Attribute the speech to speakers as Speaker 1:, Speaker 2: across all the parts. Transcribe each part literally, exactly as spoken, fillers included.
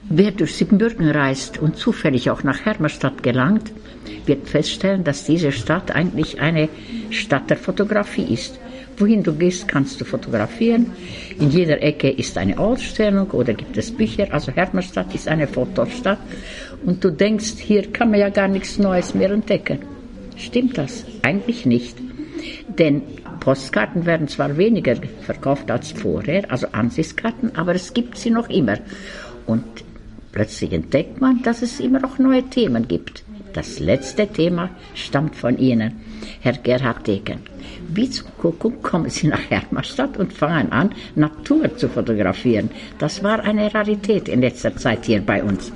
Speaker 1: Wer durch Siebenbürgen reist und zufällig auch nach Hermannstadt gelangt, wird feststellen, dass diese Stadt eigentlich eine Stadt der Fotografie ist. Wohin du gehst, kannst du fotografieren. In jeder Ecke ist eine Ausstellung oder gibt es Bücher. Also Hermannstadt ist eine Fotostadt. Und du denkst, hier kann man ja gar nichts Neues mehr entdecken. Stimmt das? Eigentlich nicht. Denn Postkarten werden zwar weniger verkauft als vorher, also Ansichtskarten, aber es gibt sie noch immer. Und plötzlich entdeckt man, dass es immer noch neue Themen gibt. Das letzte Thema stammt von Ihnen, Herr Gerhard Degen. Wie zum Kuckuck kommen Sie nach Hermannstadt und fangen an, Natur zu fotografieren. Das war eine Rarität in letzter Zeit hier bei uns.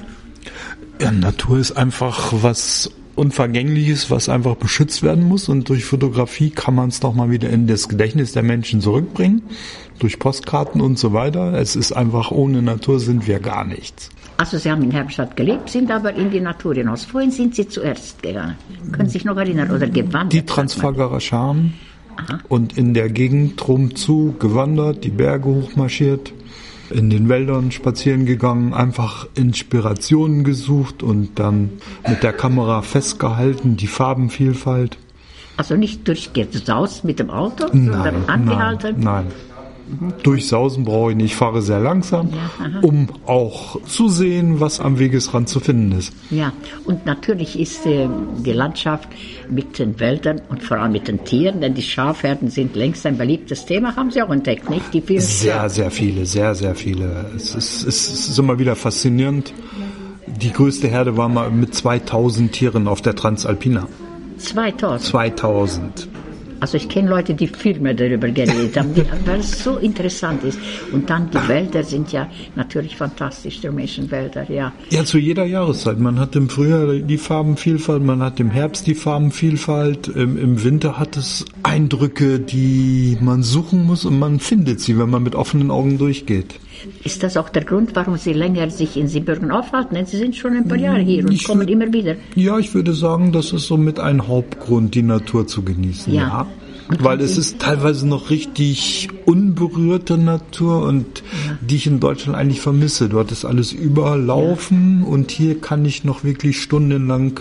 Speaker 2: Ja, Natur ist einfach was Unvergängliches, was einfach beschützt werden muss. Und durch Fotografie kann man es nochmal wieder in das Gedächtnis der Menschen zurückbringen. Durch Postkarten und so weiter. Es ist einfach, ohne Natur sind wir gar nichts.
Speaker 1: Also Sie haben in Hermannstadt gelebt, sind aber in die Natur hinaus. Wohin sind Sie zuerst gegangen? Können Sie sich noch erinnern? Oder gewandert?
Speaker 2: Die Transfagarer Scham. Und in der Gegend rumzu gewandert, die Berge hochmarschiert, in den Wäldern spazieren gegangen, einfach Inspirationen gesucht und dann mit der Kamera festgehalten, die Farbenvielfalt.
Speaker 1: Also nicht durchgesaust mit dem Auto, sondern
Speaker 2: Nein,
Speaker 1: angehalten?
Speaker 2: Nein, nein. Durchsausen brauche ich nicht, ich fahre sehr langsam, ja, um auch zu sehen, was am Wegesrand zu finden ist.
Speaker 1: Ja, und natürlich ist äh, die Landschaft mit den Wäldern und vor allem mit den Tieren, denn die Schafherden sind längst ein beliebtes Thema, haben Sie auch entdeckt, nicht? Die vielen
Speaker 2: sehr,
Speaker 1: Schafe.
Speaker 2: sehr viele, sehr, sehr viele. Es ist, es ist immer wieder faszinierend. Die größte Herde war mal mit zweitausend Tieren auf der Transalpina.
Speaker 1: zweitausend?
Speaker 2: zweitausend.
Speaker 1: Also ich kenne Leute, die viel mehr darüber geredet haben, die, weil es so interessant ist. Und dann die Wälder sind ja natürlich fantastisch, die rumänischen Wälder, ja.
Speaker 2: Ja, zu jeder Jahreszeit. Man hat im Frühjahr die Farbenvielfalt, man hat im Herbst die Farbenvielfalt, im, im Winter hat es Eindrücke, die man suchen muss und man findet sie, wenn man mit offenen Augen durchgeht.
Speaker 1: Ist das auch der Grund, warum Sie länger sich in Siebenbürgen aufhalten? Denn Sie sind schon ein paar Jahre hier und
Speaker 2: ich
Speaker 1: kommen
Speaker 2: würd,
Speaker 1: immer wieder.
Speaker 2: Ja, ich würde sagen, das ist somit ein Hauptgrund, die Natur zu genießen. Ja. ja. Weil es ist teilweise noch richtig unberührte Natur und ja. die ich in Deutschland eigentlich vermisse. Dort ist alles überlaufen ja. und hier kann ich noch wirklich stundenlang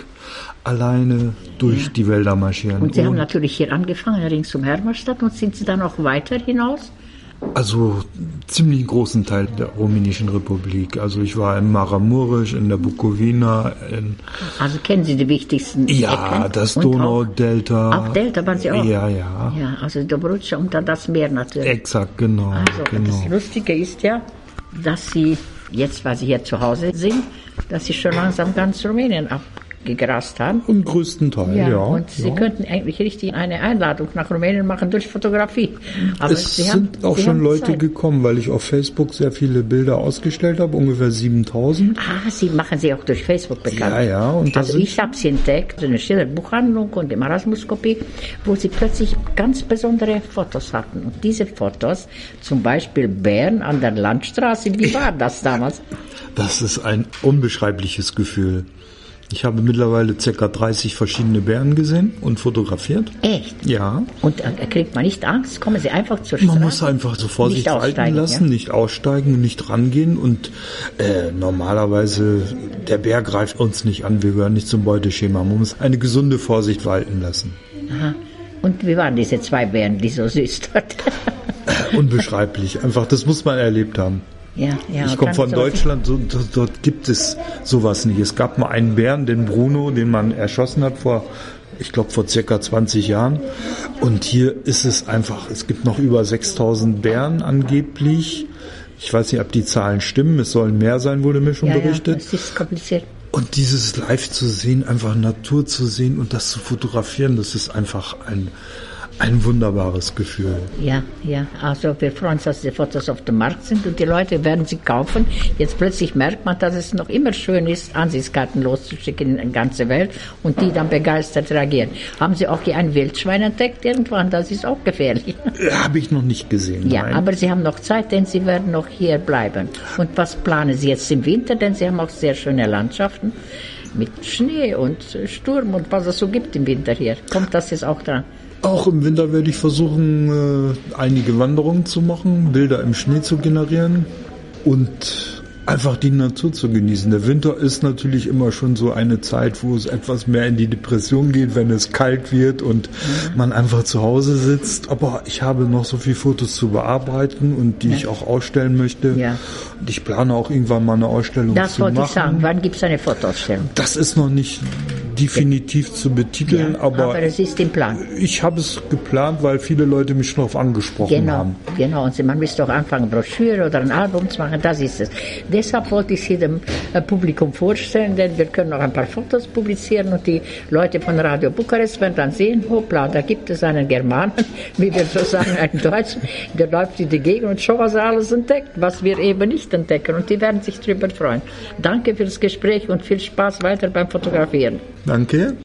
Speaker 2: alleine durch ja. die Wälder marschieren.
Speaker 1: Und Sie und haben natürlich hier angefangen, rings um Hermannstadt, und sind Sie dann noch weiter hinaus?
Speaker 2: Also ziemlich einen großen Teil der Rumänischen Republik. Also ich war in Maramureș, in der Bukowina. In
Speaker 1: also kennen Sie die wichtigsten
Speaker 2: Ja,
Speaker 1: Ecken?
Speaker 2: Das Donaudelta.
Speaker 1: Auch Delta waren Sie auch?
Speaker 2: Ja, ja.
Speaker 1: Ja, also Dobrudscha und dann das Meer natürlich.
Speaker 2: Exakt, genau.
Speaker 1: Also
Speaker 2: genau.
Speaker 1: Das Lustige ist ja, dass Sie jetzt, weil Sie hier zu Hause sind, dass Sie schon langsam ganz Rumänien abgegrast haben.
Speaker 2: Im größten Teil, ja. ja
Speaker 1: und Sie
Speaker 2: ja.
Speaker 1: könnten eigentlich richtig eine Einladung nach Rumänien machen durch Fotografie. Aber
Speaker 2: es
Speaker 1: Sie
Speaker 2: sind
Speaker 1: haben,
Speaker 2: auch
Speaker 1: Sie
Speaker 2: schon
Speaker 1: haben
Speaker 2: Leute
Speaker 1: Zeit.
Speaker 2: gekommen, weil ich auf Facebook sehr viele Bilder ausgestellt habe, ungefähr siebentausend.
Speaker 1: Ah, Sie machen Sie auch durch Facebook bekannt.
Speaker 2: Ja, ja. Und
Speaker 1: also ich habe Sie entdeckt, so eine Schilderbuchhandlung und im Erasmus-Kopie, wo Sie plötzlich ganz besondere Fotos hatten. Und diese Fotos, zum Beispiel Bären an der Landstraße, wie war das damals?
Speaker 2: Das ist ein unbeschreibliches Gefühl. Ich habe mittlerweile ca. dreißig verschiedene Bären gesehen und fotografiert.
Speaker 1: Echt?
Speaker 2: Ja.
Speaker 1: Und äh, kriegt man nicht Angst? Kommen Sie einfach zur Straße?
Speaker 2: Man muss einfach so vor sich walten lassen, ja? nicht aussteigen und nicht rangehen. Und äh, normalerweise, der Bär greift uns nicht an, wir gehören nicht zum Beuteschema. Man muss eine gesunde Vorsicht walten lassen.
Speaker 1: Aha. Und wie waren diese zwei Bären, die so süß dort?
Speaker 2: Unbeschreiblich. Einfach, das muss man erlebt haben.
Speaker 1: Ja, ja,
Speaker 2: ich komme von Deutschland, so, dort gibt es sowas nicht. Es gab mal einen Bären, den Bruno, den man erschossen hat vor, ich glaube vor circa zwanzig Jahren. Und hier ist es einfach, es gibt noch über sechstausend Bären angeblich. Ich weiß nicht, ob die Zahlen stimmen, es sollen mehr sein, wurde mir schon
Speaker 1: ja,
Speaker 2: berichtet.
Speaker 1: Ja, das ist kompliziert.
Speaker 2: Und dieses live zu sehen, einfach Natur zu sehen und das zu fotografieren, das ist einfach ein... Ein wunderbares Gefühl.
Speaker 1: Ja, ja. Also wir freuen uns, dass die Fotos auf dem Markt sind und die Leute werden sie kaufen. Jetzt plötzlich merkt man, dass es noch immer schön ist, Ansichtskarten loszuschicken in die ganze Welt und die dann begeistert reagieren. Haben Sie auch hier ein Wildschwein entdeckt irgendwann? Das ist auch gefährlich.
Speaker 2: Habe ich noch nicht gesehen.
Speaker 1: Ja,
Speaker 2: nein.
Speaker 1: Aber Sie haben noch Zeit, denn Sie werden noch hier bleiben. Und was planen Sie jetzt im Winter? Denn Sie haben auch sehr schöne Landschaften mit Schnee und Sturm und was es so gibt im Winter hier. Kommt das jetzt auch dran?
Speaker 2: Auch im Winter werde ich versuchen, einige Wanderungen zu machen, Bilder im Schnee zu generieren und einfach die Natur zu genießen. Der Winter ist natürlich immer schon so eine Zeit, wo es etwas mehr in die Depression geht, wenn es kalt wird und mhm. man einfach zu Hause sitzt. Aber ich habe noch so viele Fotos zu bearbeiten und die ja. ich auch ausstellen möchte. Ja. Und ich plane auch irgendwann mal eine Ausstellung
Speaker 1: das
Speaker 2: zu machen.
Speaker 1: Das wollte ich sagen. Wann gibt es eine Fotoausstellung?
Speaker 2: Das ist noch nicht definitiv ja. zu betiteln, ja, aber,
Speaker 1: aber es ist im Plan.
Speaker 2: Ich habe es geplant, weil viele Leute mich darauf angesprochen
Speaker 1: genau,
Speaker 2: haben.
Speaker 1: Genau, und man müsste doch anfangen, Broschüre oder ein Album zu machen, das ist es. Deshalb wollte ich sie dem äh, Publikum vorstellen, denn wir können noch ein paar Fotos publizieren und die Leute von Radio Bukarest werden dann sehen, hoppla, da gibt es einen Germanen, wie wir so sagen, einen Deutschen, der läuft in die Gegend und schon was er alles entdeckt, was wir eben nicht entdecken, und die werden sich darüber freuen. Danke für das Gespräch und viel Spaß weiter beim Fotografieren.
Speaker 2: Danke.